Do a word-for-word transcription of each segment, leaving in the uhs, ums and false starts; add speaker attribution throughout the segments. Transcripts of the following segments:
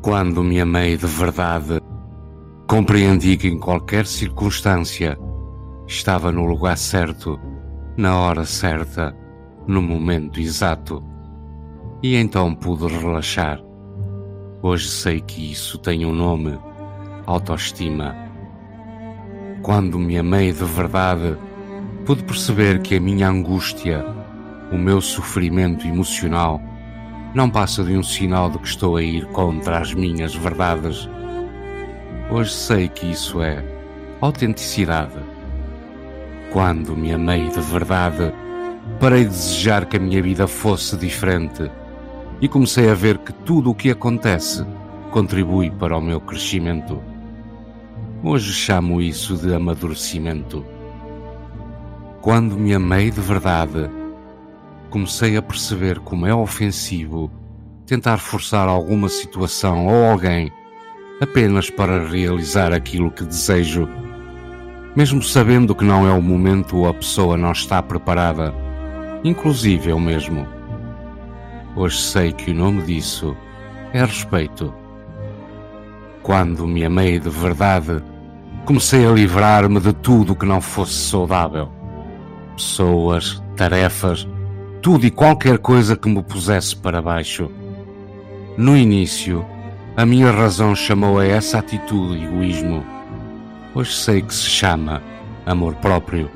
Speaker 1: Quando me amei de verdade, compreendi que em qualquer circunstância estava no lugar certo, na hora certa, no momento exato. E então pude relaxar. Hoje sei que isso tem um nome: autoestima. Quando me amei de verdade, pude perceber que a minha angústia, o meu sofrimento emocional, não passa de um sinal de que estou a ir contra as minhas verdades. Hoje sei que isso é autenticidade. Quando me amei de verdade, parei de desejar que a minha vida fosse diferente e comecei a ver que tudo o que acontece contribui para o meu crescimento. Hoje chamo isso de amadurecimento. Quando me amei de verdade, comecei a perceber como é ofensivo tentar forçar alguma situação ou alguém apenas para realizar aquilo que desejo, mesmo sabendo que não é o momento ou a pessoa não está preparada, inclusive eu mesmo. Hoje sei que o nome disso é respeito. Quando me amei de verdade, comecei a livrar-me de tudo que não fosse saudável. Pessoas, tarefas, tudo e qualquer coisa que me pusesse para baixo. No início, a minha razão chamou a essa atitude egoísmo. Hoje sei que se chama amor próprio.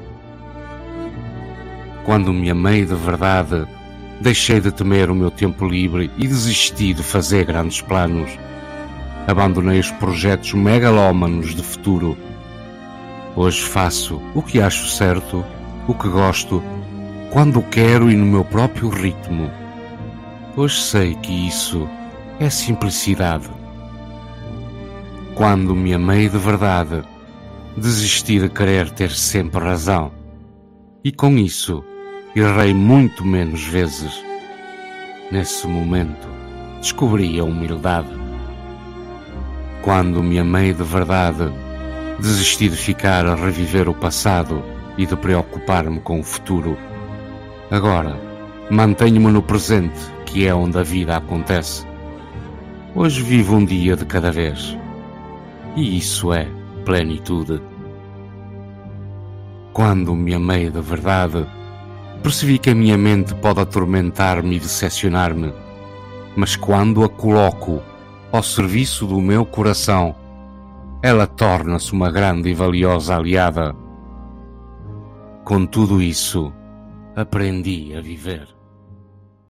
Speaker 1: Quando me amei de verdade, deixei de temer o meu tempo livre e desisti de fazer grandes planos. Abandonei os projetos megalómanos de futuro. Hoje faço o que acho certo, o que gosto, quando quero e no meu próprio ritmo. Hoje sei que isso é simplicidade. Quando me amei de verdade, desisti de querer ter sempre razão. E com isso, errei muito menos vezes. Nesse momento, descobri a humildade. Quando me amei de verdade, desisti de ficar a reviver o passado e de preocupar-me com o futuro. Agora, mantenho-me no presente, que é onde a vida acontece. Hoje vivo um dia de cada vez. E isso é plenitude. Quando me amei de verdade, percebi que a minha mente pode atormentar-me e decepcionar-me, mas quando a coloco ao serviço do meu coração, ela torna-se uma grande e valiosa aliada. Com tudo isso, aprendi a viver.